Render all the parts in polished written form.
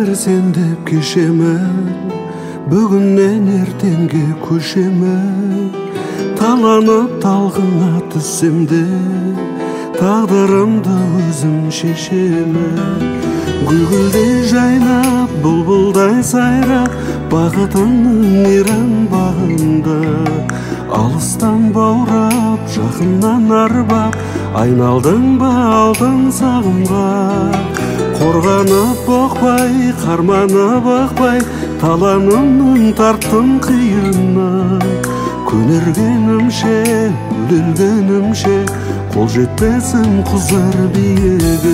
бір сен деп кешемін, бүгіннен ертеңге көшемін. Таланып талғыңа түссем де, тағдырымды өзім шешемін. Гүлгүлдей жайнап, бұлбұлдай сайрап, бақытыңның иран бағында. Алыстан баурап, жақыннан арбап, айналдың ба алтын сағымға. Қорғанып боқпай, қарманып бақпай, таланымның тарттым қиынна. Көнергенімше, өлгенімше, қол жетпесім құзар биігі.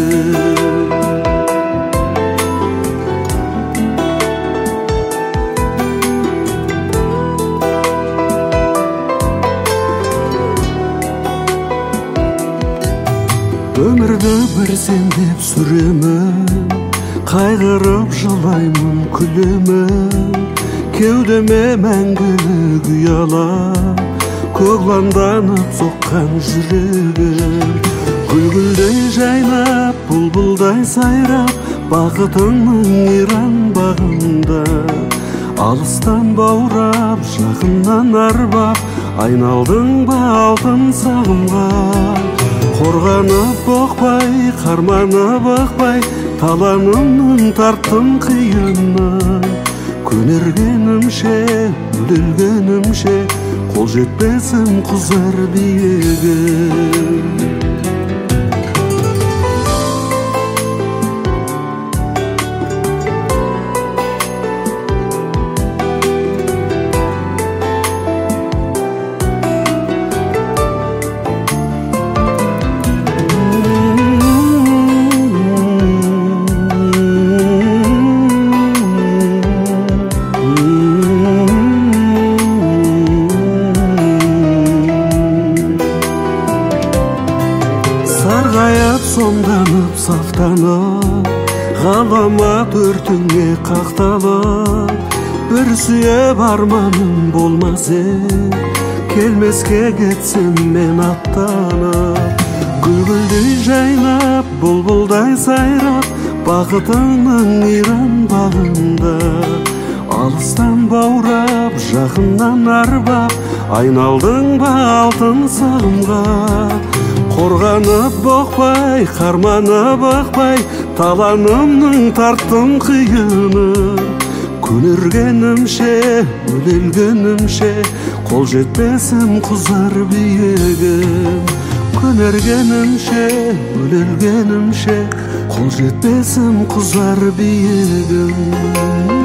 Өмірді бір сен деп сүремін, қайғырып жылаймын, күлемін. Кеудеме мәңгілік ұялап, көгланданып соққан жүрегім. Гүлгүлдей жайнап, бұлбұлдай сайрап, бақытыңның иран бағында. Алыстан баурап, жақыннан арбап, айналдың ба алтын сағымға. Қорғанып боқпай, қарманып бақпай, таланымның тарттым қиынна. Көнергенімше, өлгенімше, қол жетпесім құзар биігі. Сарғайып, сомданып, сафтанып, ғаламат өртіңе қақталып. Бір сүйіп арманым болмасы, келмеске кетсем мен аттанып. Гүлгүлдей жайнап, бұлбұлдай сайрап, бақытыңның иран бағында. Алыстан баурап, жақыннан арбап, айналдың ба алтын сағымға. Қорғанып боқпай, қарманып бақпай, таланымның тарттым қиыны. Көнергенімше, өлгенімше, қол жетпесім құзар биігім. Көнергенімше, өлгенімше, қол жетпесім құзар биігім.